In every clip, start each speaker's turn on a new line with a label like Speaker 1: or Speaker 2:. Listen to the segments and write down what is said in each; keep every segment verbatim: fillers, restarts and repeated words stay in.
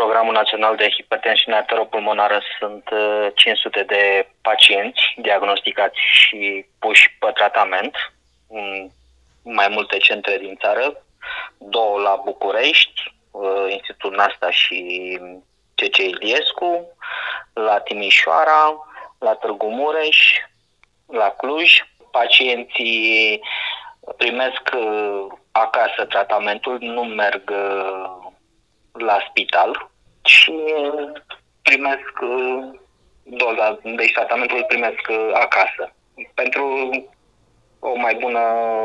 Speaker 1: Programul Național de Hipertensiune Arteriopulmonară sunt cinci sute de pacienți diagnosticați și puși pe tratament în mai multe centre din țară, două la București, Institutul Nasta și C C Iliescu, la Timișoara, la Târgu Mureș, la Cluj. Pacienții primesc acasă tratamentul, nu merg la spital și primesc doza, deci tratamentul îl primesc acasă. Pentru o mai bună...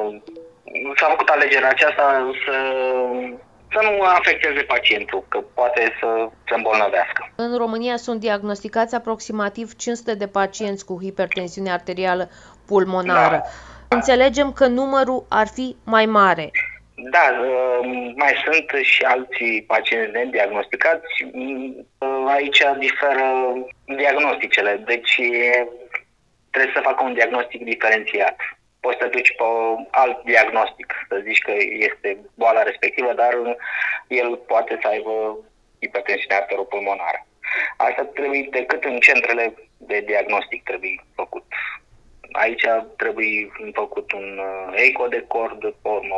Speaker 1: S-a făcut alegerea aceasta să, să nu afecteze pacientul, că poate să se îmbolnăvească.
Speaker 2: În România sunt diagnosticați aproximativ cinci sute de pacienți cu hipertensiune arterială pulmonară. Da. Înțelegem că numărul ar fi mai mare.
Speaker 1: Da, mai sunt și alții pacienți nediagnosticați. Aici diferă diagnosticele, deci trebuie să facă un diagnostic diferențiat. Poți să te duci pe alt diagnostic, să zici că este boala respectivă, dar el poate să aibă hipertensiune arteriopulmonară. Asta trebuie decât în centrele de diagnostic trebuie făcut. Aici trebuie făcut un eco de cord,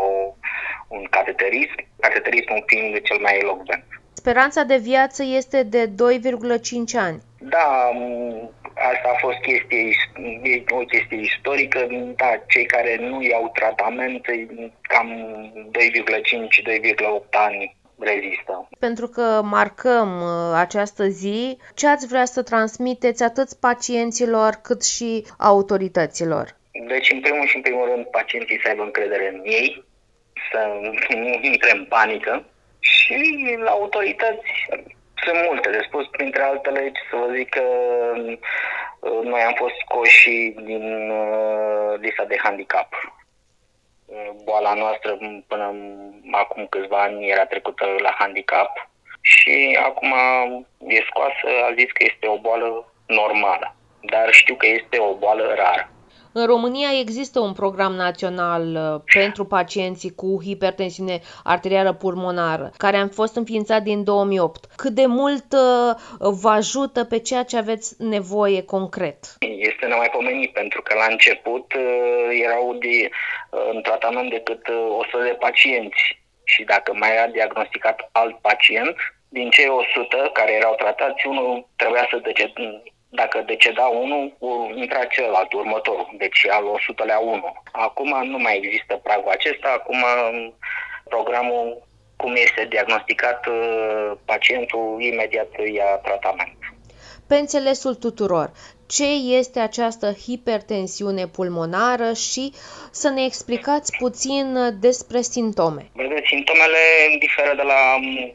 Speaker 1: un cateterism, cateterismul fiind cel mai elocvent.
Speaker 2: Speranța de viață este de doi virgulă cinci ani.
Speaker 1: Da, asta a fost chestie, o chestie istorică. Da, cei care nu iau tratament, cam doi virgulă cinci - doi virgulă opt ani rezistă.
Speaker 2: Pentru că marcăm această zi, ce ați vrea să transmiteți atât pacienților cât și autorităților?
Speaker 1: Deci, în primul și în primul rând, pacienții să aibă încredere în ei, să nu intre în panică și la autorități sunt multe de spus, printre altele să vă zic că noi am fost scoși din lista de handicap. Boala noastră până acum câțiva ani era trecută la handicap și acum e scoasă, a zis că este o boală normală, dar știu că este o boală rară.
Speaker 2: În România există un program național pentru pacienții cu hipertensiune arterială pulmonară, care a fost înființat din două mii opt. Cât de mult vă ajută pe ceea ce aveți nevoie concret?
Speaker 1: Este nemaipomenit, pentru că la început erau de, în tratament decât o sută de pacienți și dacă mai era diagnosticat alt pacient, din cei o sută care erau tratați, unul trebuia să decedeze. Dacă deceda unul, intra celălalt, următorul, deci al o sutelea unu. Acum nu mai există pragul acesta, acum programul, cum este diagnosticat, pacientul imediat ia tratament.
Speaker 2: Pe înțelesul tuturor, ce este această hipertensiune pulmonară și să ne explicați puțin despre simptome.
Speaker 1: Vedeți, simptomele diferă de la,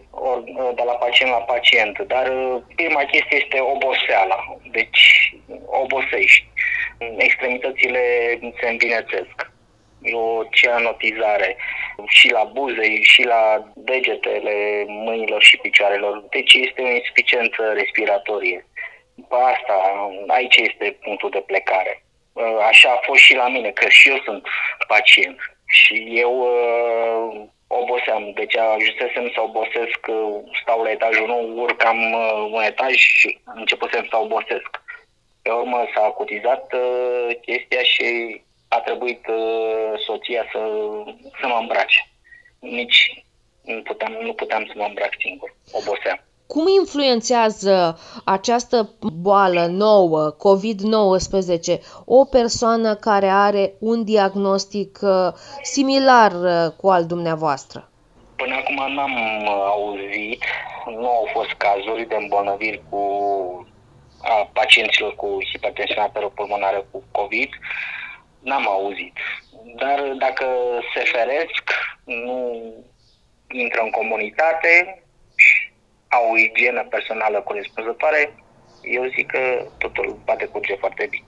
Speaker 1: de la pacient la pacient, dar prima chestie este oboseala, deci obosești, extremitățile se învinețesc, e o cianotizare și la buze, și la degetele mâinilor și picioarelor, deci este o insuficiență respiratorie. Asta, aici este punctul de plecare. Așa a fost și la mine, că și eu sunt pacient și eu uh, oboseam. Deci ajunsesem să obosesc, stau la etajul nou, urcam uh, un etaj și începusem să obosesc. Pe urmă s-a acutizat uh, chestia și a trebuit uh, soția să, să mă îmbrace. Nici nu puteam, nu puteam să mă îmbrac singur, oboseam.
Speaker 2: Cum influențează această boală nouă, covid nouăsprezece, o persoană care are un diagnostic similar cu al dumneavoastră?
Speaker 1: Până acum n-am auzit, nu au fost cazuri de îmbolnăviri cu a pacienților cu hipertensiune arteriopulmonară cu COVID, n-am auzit. Dar dacă se feresc, nu intră în comunitate, au o igienă personală corespunzătoare, eu zic că totul va decurge foarte bine.